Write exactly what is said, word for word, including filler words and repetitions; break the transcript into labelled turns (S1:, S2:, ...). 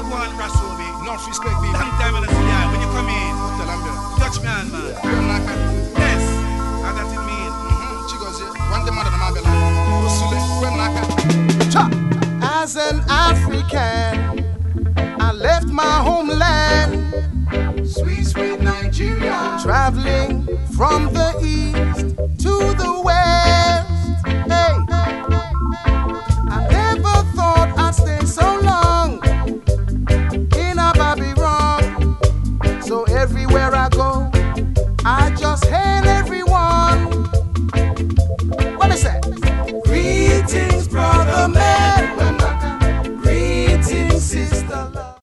S1: go on, Rasobi.
S2: Enough respect, baby.
S1: Long time in the city, when you come in.
S2: Tell them, girl.
S1: Touch me on, man.
S2: Girl, like that.
S1: Yes, how that it mean?
S2: Mhm. Chicos, yeah. One day, mother, my bella. Usule, girl, like that. Cha.
S3: As an African, I left my homeland,
S2: Sweet, sweet Nigeria.
S3: traveling from the east to the west. Hey, I never thought I'd stay so long in a Babylon. So everywhere I go, I just hate.